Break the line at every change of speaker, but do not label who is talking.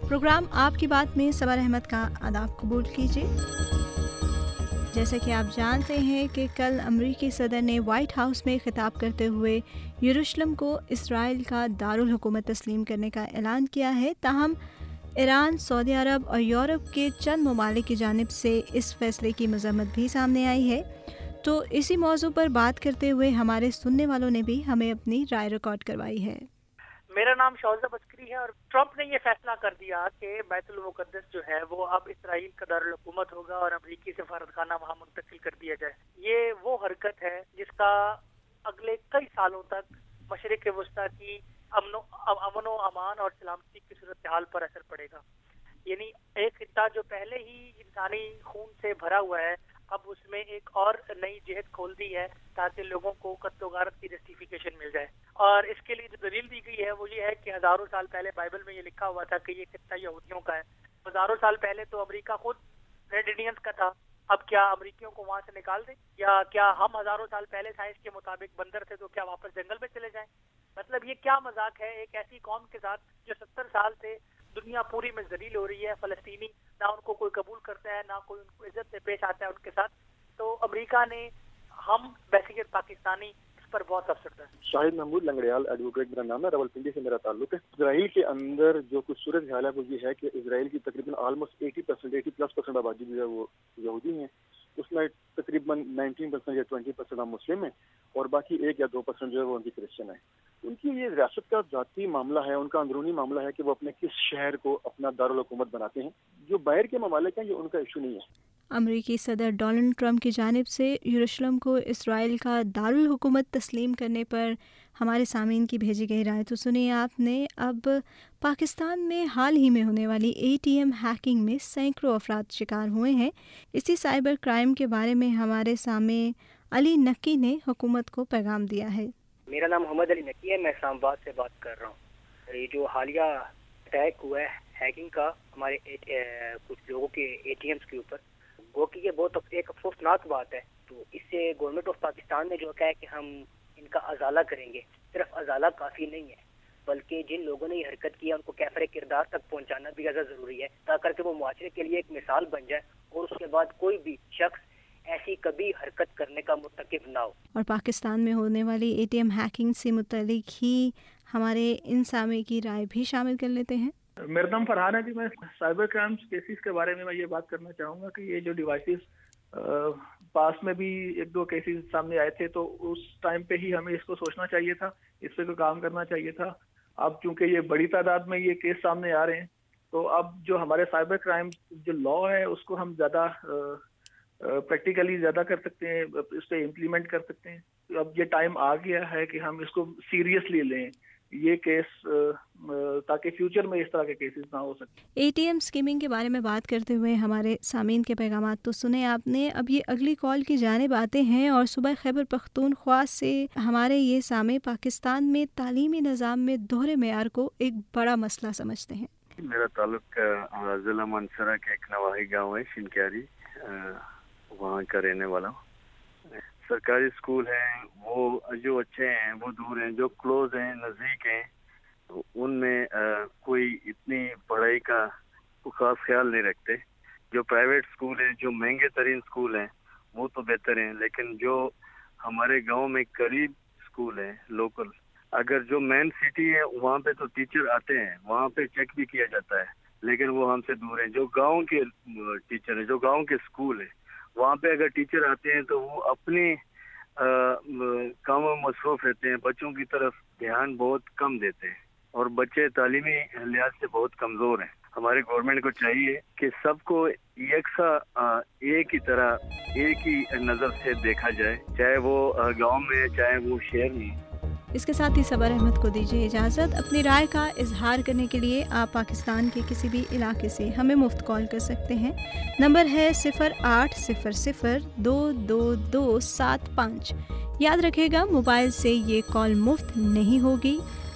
Programme आपकी बात में सबर अहमद का आदाब कबूल कीजिए। जैसा कि आप जानते हैं कि कल अमरीकी सदर ने वाइट हाउस में खिताब करते हुए यरूशलेम को इसराइल का दारुल हुकूमत तस्लीम करने का ऐलान किया है। ताहम ईरान, सऊदी अरब और यूरोप के चंद ममालिक की जानिब से इस फैसले की मज़म्मत भी सामने आई है। तो इसी मौजू पर बात करते हुए हमारे सुनने वालों ने भी हमें अपनी राय रिकॉर्ड करवाई है।
मेरा नाम शौज़ा बस्करी है और ट्रंप ने ये फैसला कर दिया कि बैतुल मुक़द्दस जो है वो अब इसराइल का दारुल हुकूमत होगा और अमरीकी सफारतखाना वहाँ मुंतकिल कर दिया जाए। ये वो हरकत है जिसका अगले कई सालों तक मशरिक़ वस्ता की अमन व अमान और सलामती की सूरत हाल पर असर पड़ेगा। यानी एक खित्ता जो पहले ही इंसानी खून से भरा हुआ है, अब उसमें एक और नई जिहत खोल दी है ताकि लोगों को कत्ल गारत की जस्टिफिकेशन मिल जाए। और इसके लिए जो दलील दी गई है वो ये है कि हज़ारों साल पहले बाइबल में ये लिखा हुआ था कि ये खित्ता यहूदियों का है। हज़ारों साल पहले तो अमेरिका खुद रेड इंडियंस का था। अब क्या अमेरिकियों को वहाँ से निकाल दें, या क्या हम हज़ारों साल पहले साइंस के मुताबिक बंदर थे तो क्या वापस जंगल में चले जाएं? मतलब ये क्या मजाक है एक ऐसी कौम के साथ जो 70 साल से दुनिया पूरी में जलील हो रही है। फ़लस्तीनी ना उनको कोई कबूल करता है, ना कोई उनको इज्जत से पेश आता है उनके साथ। तो अमेरिका ने, हम बैसिकट पाकिस्तानी, इस पर बहुत अफसरदा है।
शाहिद महमूद लंगड़ियाल एडवोकेट मेरा नाम है, रावलपिंडी से मेरा ताल्लुक है। इसराइल के अंदर जो कुछ सूरत हाल है वो ये है कि इसराइल की तकरीबन ऑलमोस्ट 80% आबादी जो है वो यहूदी हैं। उसमें तकरीबन 19% या 20% मुस्लिम हैं और बाकी 1 या 2% जो है वो उनकी क्रिश्चियन है। उनकी ये रियासत का ज़ाती मामला है, उनका अंदरूनी मामला है कि वो अपने किस शहर को अपना दारुल हुकूमत बनाते हैं। जो बाहर के ममालिक हैं ये उनका इशू नहीं है।
अमरीकी सदर डोनाल्ड ट्रंप की जानिब से यरूशलेम को इसराइल का दारुल हुकूमत तस्लीम करने पर हमारे सामीन की भेजी गई राय तो सुनिए आपने। अब पाकिस्तान में हाल ही में होने वाली ATM हैकिंग में सैकड़ों अफराद शिकार हुए हैं। इसी साइबर क्राइम के बारे में हमारे सामने अली नक्की ने हुकूमत को पैगाम दिया है।
मेरा नाम मोहम्मद अली नक्की है, मैं इस्लामाबाद से बात कर रहा हूँ। ये जो हालिया अटैक हुआ है हैकिंग का हमारे कुछ लोगों के ATMs के ऊपर, वो कि ये बहुत एक अफसोसनाक बात है। तो इससे गवर्नमेंट ऑफ पाकिस्तान ने जो कहा है कि हम इनका अजाला करेंगे, सिर्फ अजाला काफ़ी नहीं है बल्कि जिन लोगों ने ये हरकत की है उनको कैफरे किरदार तक पहुंचाना भी ज़्यादा ज़रूरी है ताकि वो मुआशरे के लिए एक मिसाल बन जाए और उसके बाद कोई भी शख्स ऐसी कभी हरकत करने का मुर्तकिब ना हो।
और पाकिस्तान में होने वाली ATM हैकिंग से मुतल्लिक ही हमारे इन सामे की राय भी शामिल कर लेते हैं।
मेरा नाम फरहान है जी। मैं साइबर क्राइम्स केसेस के बारे में मैं ये बात करना चाहूँगा कि ये जो डिवाइसेस पास में भी 1-2 केसेस सामने आए थे तो उस टाइम पे ही हमें इसको सोचना चाहिए था, इस पे कोई काम करना चाहिए था। अब चूंकि ये बड़ी तादाद में ये केस सामने आ रहे हैं तो अब जो हमारे साइबर क्राइम जो लॉ है उसको हम ज़्यादा प्रैक्टिकली ज़्यादा कर सकते हैं, इस पर इम्प्लीमेंट कर सकते हैं। तो अब ये टाइम आ गया है कि हम इसको सीरियसली लें ये केस, ताकि फ्यूचर में इस तरह के केसेस ना हो सके।
ATM स्कीमिंग के बारे में बात करते हुए हमारे सामीन के पैगामात तो सुने आपने। अब ये अगली कॉल की जानिब आते हैं और सुबह खैबर पख्तूनख्वा से हमारे ये सामे पाकिस्तान में तालीमी निज़ाम में दोहरे मेयार को एक बड़ा मसला समझते हैं।
मेरा ताल्लुक ज़िला मानसरा के एक नवाही गाँव है शिनक्यारी, वहाँ का रहने वाला हूँ। सरकारी स्कूल हैं वो जो अच्छे हैं वो दूर हैं, जो क्लोज हैं नज़दीक हैं तो उनमें कोई इतनी पढ़ाई का खास ख्याल नहीं रखते। जो प्राइवेट स्कूल हैं, जो महंगे तरीन स्कूल हैं वो तो बेहतर हैं, लेकिन जो हमारे गांव में करीब स्कूल हैं लोकल, अगर जो मेन सिटी है वहाँ पे तो टीचर आते हैं, वहाँ पे चेक भी किया जाता है, लेकिन वो हमसे दूर हैं। जो गाँव के टीचर हैं, जो गाँव के स्कूल है वहाँ पे अगर टीचर आते हैं तो वो अपने कामों में मसरूफ रहते हैं, बच्चों की तरफ ध्यान बहुत कम देते हैं और बच्चे तालीमी लिहाज से बहुत कमज़ोर हैं। हमारे गवर्नमेंट को चाहिए कि सबको एक ही तरह एक ही नज़र से देखा जाए, चाहे वो गांव में चाहे वो शहर में।
इसके साथ ही सबर अहमद को दीजिए इजाज़त। अपनी राय का इजहार करने के लिए आप पाकिस्तान के किसी भी इलाके से हमें मुफ्त कॉल कर सकते हैं। नंबर है 0800-222-75। याद रखिएगा मोबाइल से ये कॉल मुफ्त नहीं होगी।